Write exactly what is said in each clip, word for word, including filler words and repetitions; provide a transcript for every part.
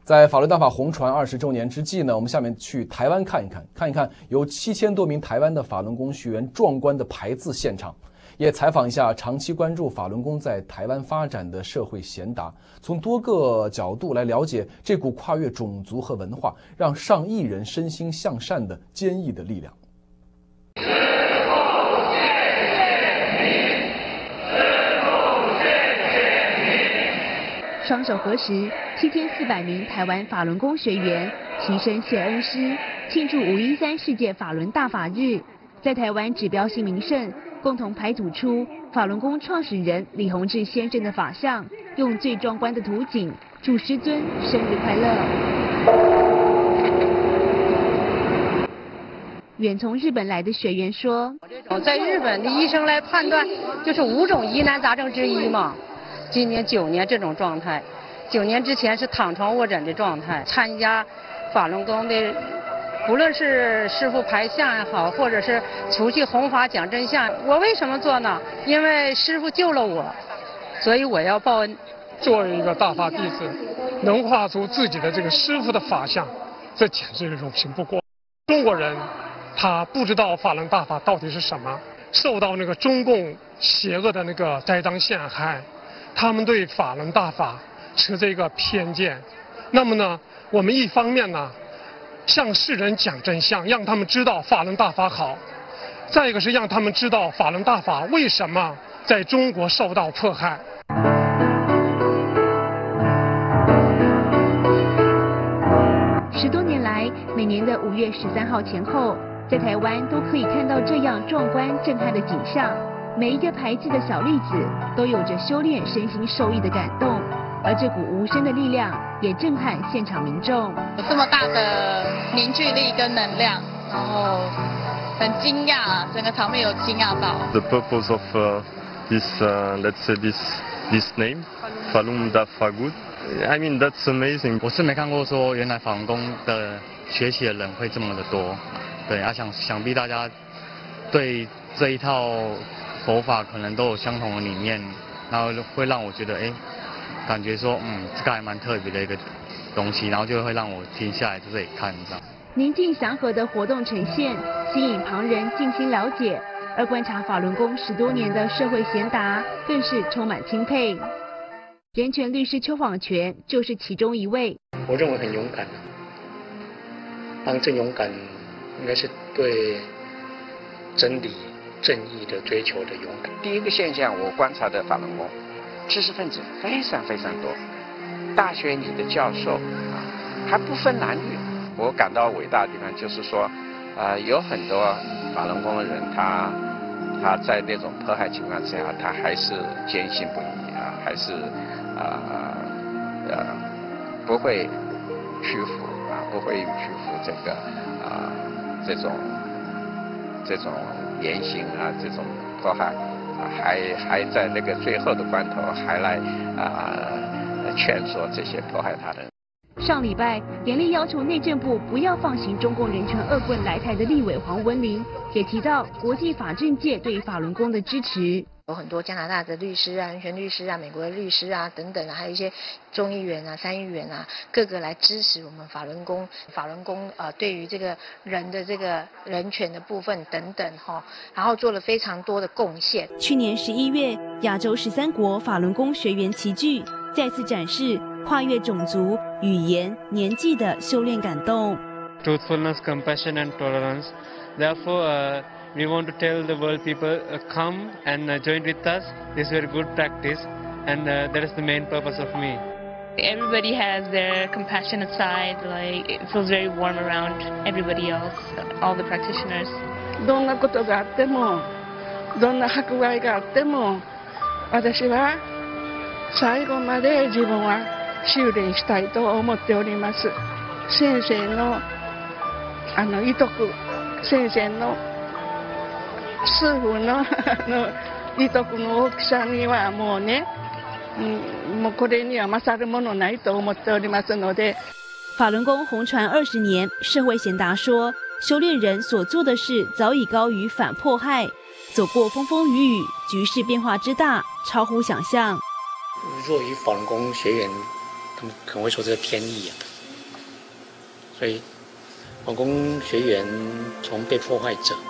在法轮大法红传二十周年之际呢，我们下面去台湾看一看，看一看有七千多名台湾的法轮功学员壮观的排字现场，也采访一下长期关注法轮功在台湾发展的社会贤达，从多个角度来了解这股跨越种族和文化，让上亿人身心向善的坚毅的力量。 双手合十，七千四百名台湾法轮功学员齐声谢恩师，庆祝五一三世界法轮大法日。在台湾指标性名胜，共同排组出法轮功创始人李洪志先生的法像，用最壮观的图景祝师尊生日快乐。远从日本来的学员说：“ 在日本的医生来判断，就是五种疑难杂症之一嘛。今年九年这种状态，九年之前是躺床卧枕的状态。参加法轮功的，不论是师父排相也好，或者是出去弘法讲真相，我为什么做呢？因为师父救了我，所以我要报恩。 作为一个大法弟子，能画出自己的这个师父的法相，这简直是荣幸不过。中国人他不知道法轮大法到底是什么，受到那个中共邪恶的那个栽赃陷害。他们对法轮大法持这个偏见，那么呢，我们一方面呢，向世人讲真相，让他们知道法轮大法好；再一个是让他们知道法轮大法为什么在中国受到迫害。 十多年来，每年的五月十三号前后，在台湾都可以看到这样壮观震撼的景象。每一个排字的小粒子都有着修炼身心受益的感动，而这股无声的力量也震撼现场民众。 有这么大的凝聚力跟能量，然后很惊讶，整个场面有惊讶到。 The purpose of uh, this, uh, let's say this this name, Falun Dafa Good. I mean that's amazing. 我是没看过说原来法轮功的学习的人会这么的多，对，啊想想必大家对这一套佛法可能都有相同的理念，然后会让我觉得，哎，感觉说，嗯，这个还蛮特别的一个东西，然后就会让我停下来在这里看这样。 宁静祥和的活动呈现，吸引旁人静心了解，而观察法轮功十多年的社会贤达，更是充满钦佩。人权律师邱晃全就是其中一位。 我认为很勇敢，当真勇敢，应该是对真理。正义的追求的勇敢。 第一个现象，我观察的法轮功，知识分子非常非常多，大学里的教授啊，还不分男女。我感到伟大的地方就是说，啊、呃，有很多法轮功的人，他他在那种迫害情况之下，他还是坚信不疑啊，还是啊 呃, 呃不会屈服啊，不会屈服这个啊、呃、这种这种。言行啊，这种迫害啊，还还在那个最后的关头，还来啊劝说这些迫害他的人。 上礼拜严厉要求内政部不要放行中共人权恶棍来台的立委黄文玲，也提到国际法政界对于法轮功的支持。 有很多加拿大的律师啊、人权律师啊、美国的律师啊等等啊，还有一些众议员啊、参议员啊，各个来支持我们法轮功。法轮功呃，对于这个人的这个人权的部分等等哈、哦，然后做了非常多的贡献。 去年十一月，亚洲十三国法轮功学员齐聚，再次展示跨越种族、语言、年纪的修炼感动。 Truthfulness, compassion, and tolerance. Therefore, uh, we want to tell the world people, uh, come and uh, join with us. This is very good practice, and uh, that is the main purpose of me. Everybody has their compassionate side. Like it feels very warm around everybody else, all the practitioners. どんなことがあっても、どんな迫害があっても、私は最後まで自分は修練したいと思っております。先生のあの遺徳、先生の師父のの遺徳の大きさにはもうね、うん、もうこれには勝るものないと思っておりますので。 法轮功红传二十年，社会贤达说，修炼人所做的事早已高于反迫害，走过风风雨雨，局势变化之大，超乎想象。 若于法轮功学员，他们可能会说这是偏义啊。 所以法轮功学员从被破坏者，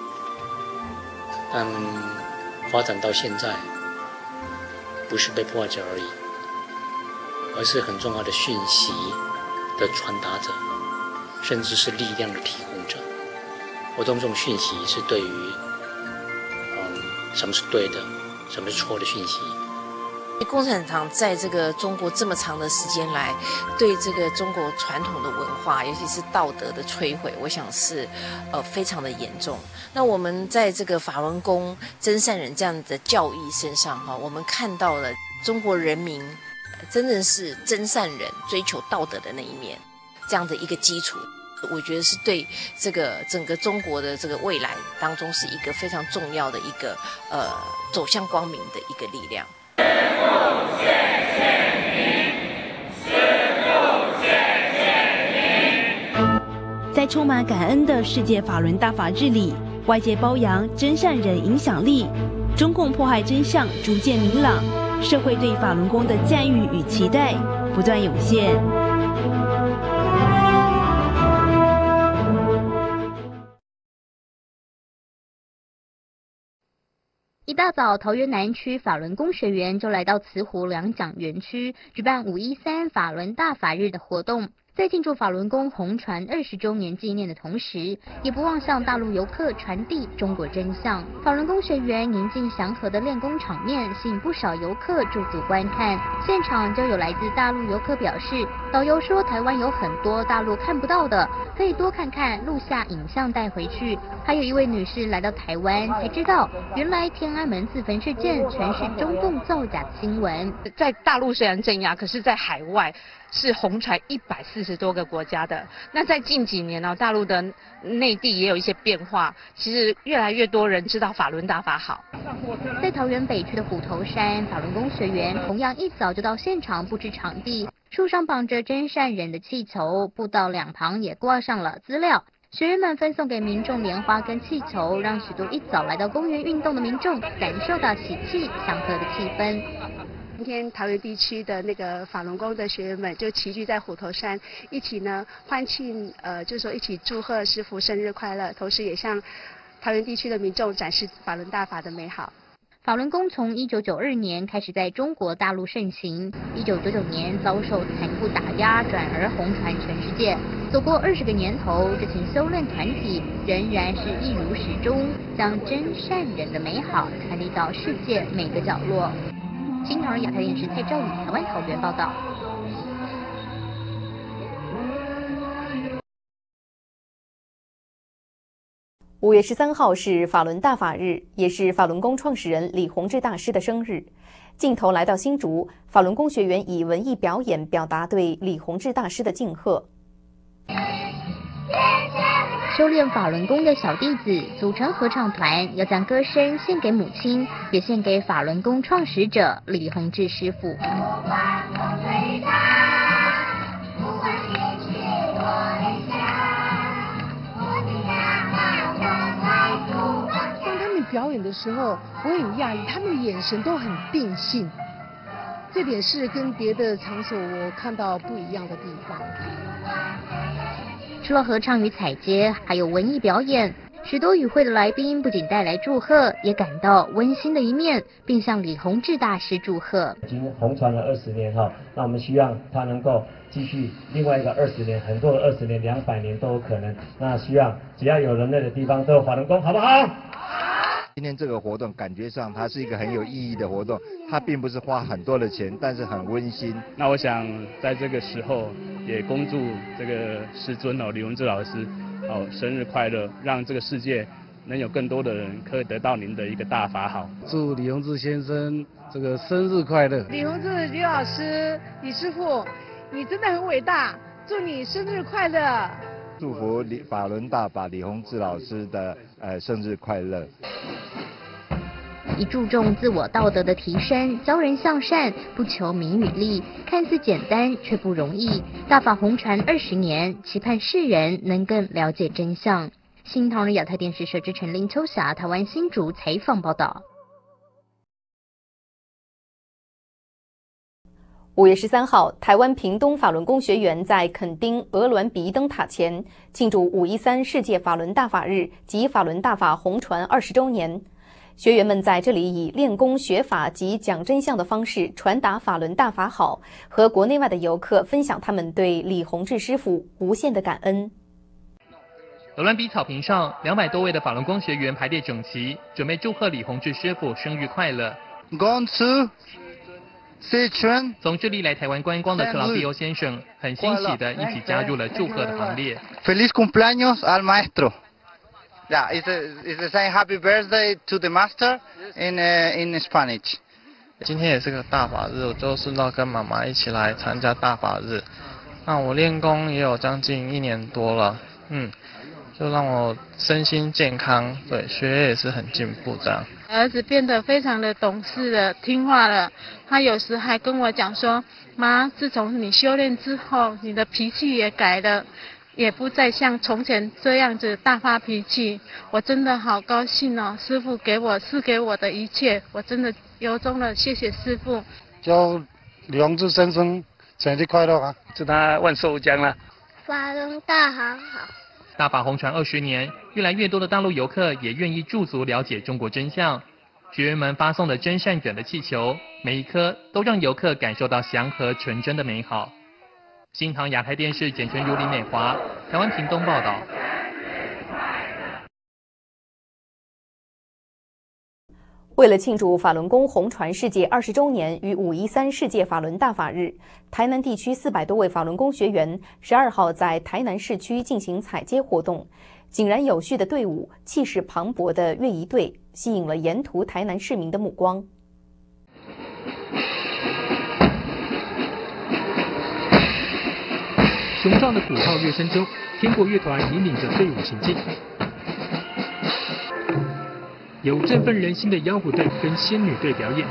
但发展到现在，不是被破坏者而已，而是很重要的讯息的传达者，甚至是力量的提供者。我用这种讯息是对于，嗯，什么是对的，什么是错的讯息。 共产党在这个中国这么长的时间来，对这个中国传统的文化，尤其是道德的摧毁，我想是呃非常的严重。那我们在这个法轮功真善忍这样的教义身上哈，我们看到了中国人民真正是真善忍，追求道德的那一面，这样的一个基础，我觉得是对这个整个中国的这个未来当中是一个非常重要的一个呃走向光明的一个力量。 在充满感恩的世界法轮大法日里，外界褒扬真善忍影响力，中共迫害真相逐渐明朗，社会对法轮功的赞誉与期待不断涌现。一大早，桃园南区法轮功学员就来到慈湖两蒋园区，举办五一三法轮大法日的活动。在庆祝法轮功红传二十周年纪念的同时，也不忘向大陆游客传递中国真相。法轮功学员宁静祥和的练功场面吸引不少游客驻足观看。现场就有来自大陆游客表示，导游说台湾有很多大陆看不到的，可以多看看，录下影像带回去。还有一位女士来到台湾才知道，原来天安门自焚事件全是中共造假的新闻。 在大陆虽然镇压，可是在海外是红传一百四十多个国家的。那在近几年呢、啊，大陆的内地也有一些变化，其实越来越多人知道法轮大法好。 在桃园北区的虎头山，法轮功学员同样一早就到现场布置场地，树上绑着真善忍的气球，步道两旁也挂上了资料。学员们分送给民众莲花跟气球，让许多一早来到公园运动的民众感受到喜气祥和的气氛。 今天桃园地区的那个法轮功的学员们就齐聚在虎头山，一起呢欢庆，呃，就是说一起祝贺师父生日快乐，同时也向桃园地区的民众展示法轮大法的美好。 法轮功从一九九二年开始在中国大陆盛行，一九九九年遭受残酷打压，转而红传全世界。走过二十个年头，这群修炼团体仍然是一如始终，将真善忍的美好传递到世界每个角落。新唐人亚太电视蔡兆宇台湾桃园报道。 五月十三号是法轮大法日，也是法轮功创始人李洪志大师的生日。镜头来到新竹，法轮功学员以文艺表演表达对李洪志大师的敬贺。 修炼法轮功的小弟子组成合唱团，要将歌声献给母亲，也献给法轮功创始者李洪志师傅。 表演的时候，我很讶异，他们的眼神都很定性，这点是跟别的场所我看到不一样的地方。 除了合唱与踩街，还有文艺表演。许多与会的来宾不仅带来祝贺，也感到温馨的一面，并向李洪志大师祝贺。 已经红传了二十年哈，那我们希望他能够继续另外一个二十年，很多的二十年、两百年都有可能。那希望只要有人类的地方都有法轮功，好不好？ 今天这个活动感觉上它是一个很有意义的活动，它并不是花很多的钱，但是很温馨。 那我想在这个时候也恭祝这个师尊哦，李洪志老师哦生日快乐，让这个世界能有更多的人可以得到您的一个大法好。 祝李洪志先生这个生日快乐！ 李洪志李老师、李师傅，你真的很伟大，祝你生日快乐！ 祝福李法轮大法李洪志老师的呃生日快乐。 以注重自我道德的提升，教人向善，不求名与利，看似简单却不容易。大法红传二十年，期盼世人能更了解真相。新唐人亚太电视社之陈林秋霞，台湾新竹采访报道。 五月十三号，台湾屏东法轮功学员在垦丁鹅銮鼻灯塔前庆祝五一三世界法轮大法日及法轮大法红传二十周年。学员们在这里以练功学法及讲真相的方式传达法轮大法好，和国内外的游客分享他们对李洪志师傅无限的感恩。 鹅銮鼻草坪上，两百多位的法轮功学员排列整齐，准备祝贺李洪志师傅生日快乐。从智利来台湾观光的克劳迪欧先生很欣喜的一起加入了祝贺的行列。 Feliz cumpleaños al maestro. Yeah, it's a, it's a saying happy birthday to the master in uh, in Spanish. 今天也是个大法日，我就顺道跟妈妈一起来参加大法日。那我练功也有将近一年多了，嗯，就让我身心健康，对，学业也是很进步这样。 儿子变得非常的懂事了，听话了。他有时还跟我讲说，妈，自从你修炼之后，你的脾气也改了。也不再像从前这样子大发脾气，我真的好高兴哦！师父给我赐给我的一切，我真的由衷的谢谢师父。 祝李洪志先生生日快乐啊！祝他万寿无疆啦！ 法轮大法好。 大法红传二十年，越来越多的大陆游客也愿意驻足了解中国真相。学员们发送的真善忍的气球，每一颗都让游客感受到祥和纯真的美好。新唐亚太电视简纯如林美华，台湾屏东报道。 为了庆祝法轮功红传世界二十周年与五一三世界法轮大法日，台南地区四百多位法轮功学员十二号在台南市区进行踩街活动。井然有序的队伍，气势磅礴的乐仪队，吸引了沿途台南市民的目光。 雄壮的鼓号乐声中，天国乐团引领着队伍行进，有振奋人心的妖狐队跟仙女队表演，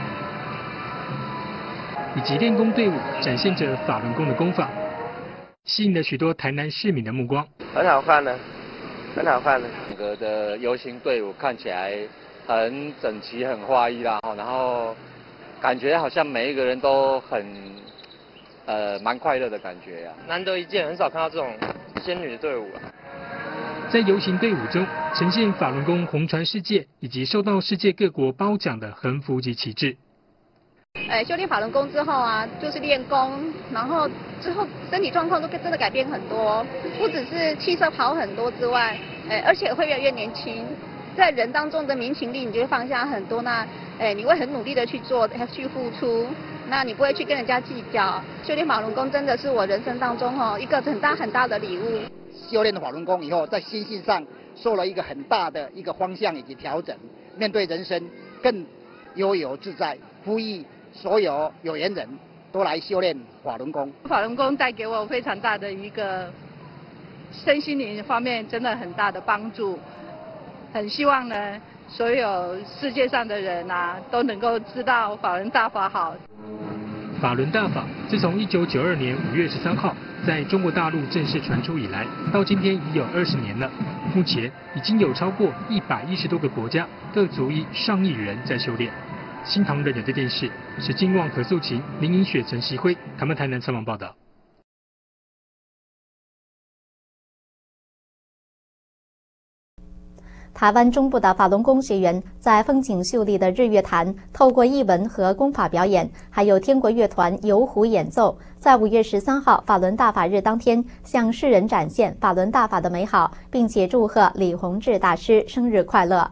以及练功队伍展现着法轮功的功法，吸引了许多台南市民的目光。 很好看呢，很好看呢。整个的游行队伍看起来很整齐、很划一啦，然后感觉好像每一个人都很。呃，蛮快乐的感觉呀、啊，难得一见，很少看到这种仙女队伍啊。 在游行队伍中，呈现法轮功红传世界以及受到世界各国褒奖的横幅及旗帜。 哎，修炼法轮功之后啊，就是练功，然后之后身体状况都真的改变很多，不只是气色好很多之外，哎，而且会越来越年轻。在人当中的民情力，你就会放下很多，那，哎，你会很努力的去做，去付出。那你不会去跟人家计较，修炼法轮功真的是我人生当中哈一个很大很大的礼物。 修炼了法轮功以后，在心性上受了一个很大的一个方向以及调整，面对人生更悠游自在。呼吁所有有缘人都来修炼法轮功。 法轮功带给我非常大的一个身心灵方面真的很大的帮助，很希望呢。所有世界上的人啊，都能够知道法轮大法好。 法轮大法自从一九九二年五月十三号在中国大陆正式传出以来，到今天已有二十年了。目前已经有超过一百一十多个国家，各族裔上亿人在修炼。新唐人亚太电视是金旺、何素琴、林颖雪、陈锡辉，他们台南采访报道。 台湾中部的法轮功学员在风景秀丽的日月潭，透过艺文和功法表演，还有天国乐团游湖演奏，在五月十三号法轮大法日当天，向世人展现法轮大法的美好，并且祝贺李洪志大师生日快乐。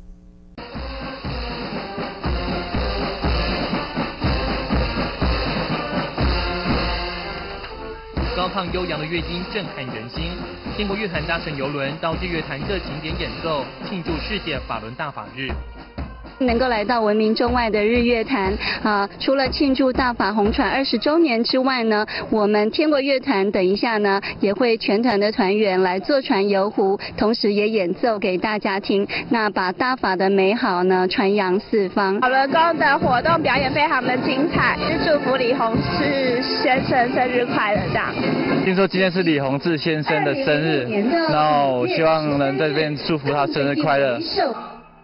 高亢悠扬的乐音震撼人心，天国乐团搭乘邮轮到日月潭各景点演奏，庆祝世界法轮大法日。 能够来到闻名中外的日月潭啊，除了庆祝大法红传二十周年之外呢，我们天国乐团等一下呢也会全团的团员来坐船游湖，同时也演奏给大家听，那把大法的美好呢传扬四方。 法轮功的活动表演非常的精彩，是祝福李洪志先生生日快乐这样。 听说今天是李洪志先生的生日，那我希望能在这边祝福他生日快乐。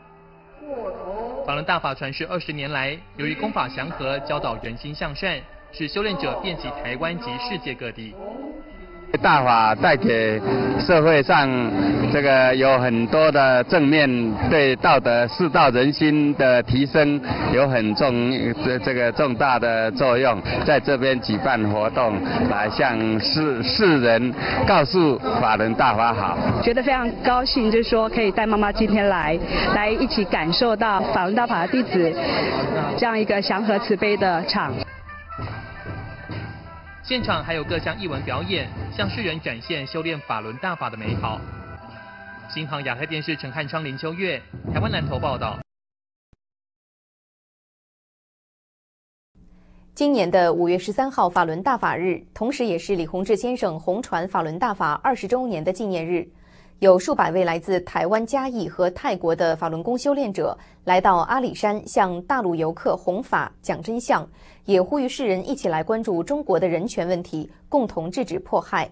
法轮大法传世二十年来，由于功法祥和，教导人心向善， 使修炼者遍及台湾及世界各地。 大法带给社会上这个有很多的正面，对道德世道人心的提升有很重这这个重大的作用。在这边举办活动，来向世世人告诉法轮大法好。 觉得非常高兴，就是说可以带妈妈今天来，来一起感受到法轮大法的弟子这样一个祥和慈悲的场。 现场还有各项艺文表演，向世人展现修炼法轮大法的美好。新唐亚太电视陈汉昌、林秋月，台湾南投报道。 今年的五月十三号法轮大法日，同时也是李洪志先生弘传法轮大法二十周年的纪念日。有数百位来自台湾、嘉义和泰国的法轮功修炼者来到阿里山，向大陆游客弘法讲真相，也呼吁世人一起来关注中国的人权问题，共同制止迫害。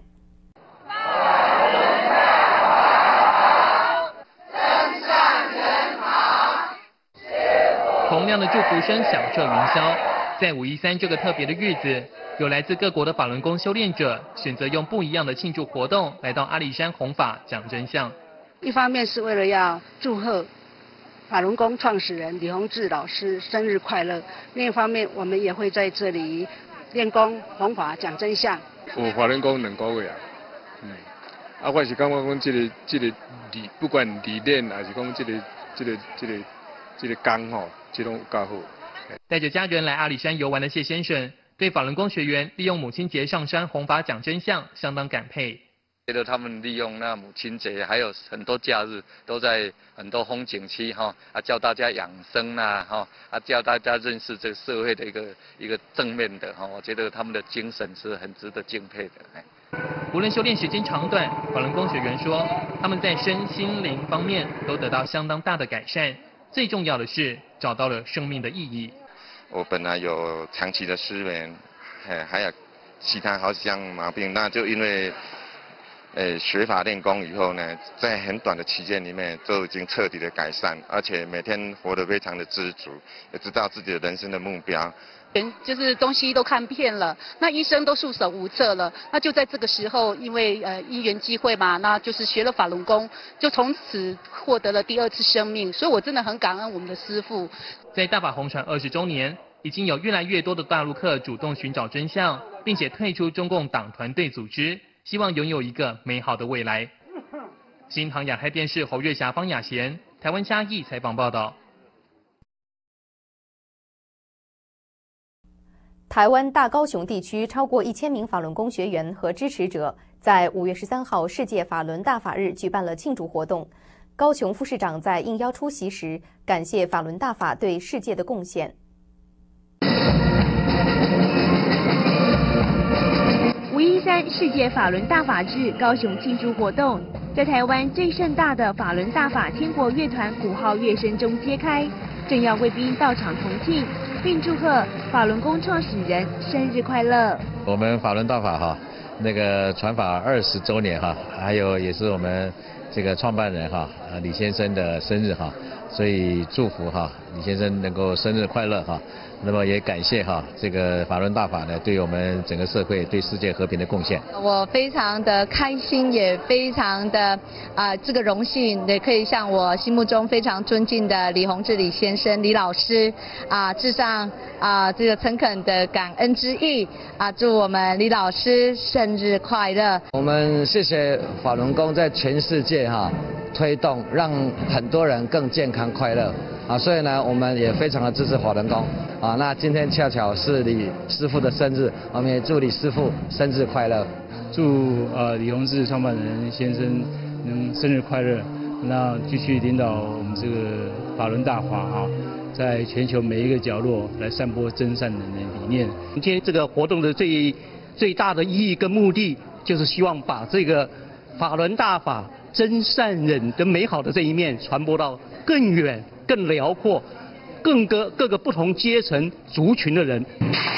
洪亮的祝福声响彻云霄。在五一三这个特别的日子，有来自各国的法轮功修炼者选择用不一样的庆祝活动来到阿里山弘法讲真相。 一方面是为了要祝贺法轮功创始人李洪志老师生日快乐，另一方面我们也会在这里练功弘法讲真相。 有法轮功两个月啊，嗯，啊，我是感觉讲这个这个理，不管理念还是讲这个这个这个这个工吼，这种有较好。 带着家人来阿里山游玩的谢先生，对法轮功学员利用母亲节上山弘法讲真相相当感佩。 觉得他们利用那母亲节，还有很多假日，都在很多风景区哈啊，教大家养生呐哈啊，教大家认识这个社会的一个一个正面的哈，我觉得他们的精神是很值得敬佩的。 无论修炼时间长短，法轮功学员说，他们在身心灵方面都得到相当大的改善。最重要的是找到了生命的意义。 我本来有长期的失眠，还还有其他好几项毛病，那就因为，呃，学法练功以后呢，在很短的期间里面就已经彻底的改善，而且每天活得非常的知足，也知道自己的人生的目标。 就是东西都看遍了，那医生都束手无策了，那就在这个时候，因为呃因缘机会嘛，那就是学了法轮功，就从此获得了第二次生命，所以我真的很感恩我们的师父。 在大法弘传二十周年，已经有越来越多的大陆客主动寻找真相，并且退出中共党团队组织，希望拥有一个美好的未来。新唐亚太电视侯月霞、方雅贤，台湾嘉义采访报道。 台湾大高雄地区超过一千名法轮功学员和支持者，在五月十三号世界法轮大法日举办了庆祝活动。高雄副市长在应邀出席时，感谢法轮大法对世界的贡献。 五一三世界法轮大法日高雄庆祝活动，在台湾最盛大的法轮大法天国乐团鼓号乐声中揭开，政要贵宾到场同庆，并祝贺法轮功创始人生日快乐。 我们法轮大法哈，那个传法二十周年哈，还有也是我们这个创办人哈，呃李先生的生日哈，所以祝福哈李先生能够生日快乐哈。那么也感谢哈这个法轮大法呢对我们整个社会对世界和平的贡献。 我非常的开心，也非常的啊、呃、这个荣幸，也可以向我心目中非常尊敬的李洪志李先生李老师啊致上啊这个诚恳的感恩之意啊，祝我们李老师生日快乐。 我们谢谢法轮功在全世界哈推动，让很多人更健康快乐啊，所以呢我们也非常的支持法轮功啊。那今天恰巧是李师傅的生日，我们也祝李师傅生日快乐。 祝呃李洪志创办人先生能生日快乐，那继续领导我们这个法轮大法啊，在全球每一个角落来散播真善人的理念。 今天这个活动的最最大的意义跟目的，就是希望把这个法轮大法真善忍的美好的这一面传播到更远、更辽阔、更个各个不同阶层族群的人。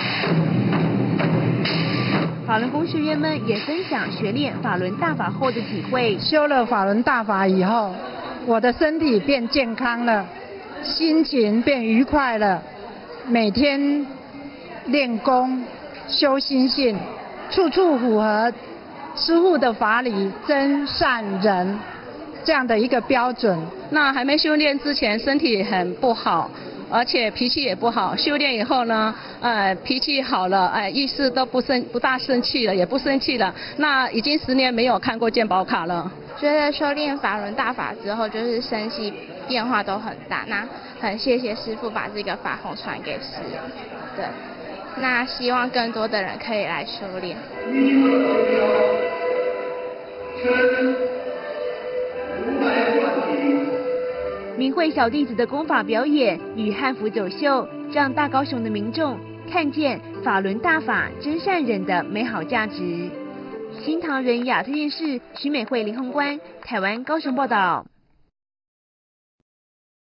法轮功学员们也分享学练法轮大法后的体会。 修了法轮大法以后，我的身体变健康了，心情变愉快了，每天练功修心性，处处符合师父的法理，真善忍这样的一个标准。 那还没修炼之前，身体很不好，而且脾气也不好。修炼以后呢，呃，脾气好了，哎、呃，意识都不生不大生气了，也不生气了。那已经十年没有看过健保卡了。 觉得修炼法轮大法之后，就是身心变化都很大。那很谢谢师父把这个法红传给师人。对，那希望更多的人可以来修炼。 明慧小弟子的功法表演与汉服走秀，让大高雄的民众看见法轮大法真善忍的美好价值。新唐人亚特电视徐美惠、林宏关，台湾高雄报道。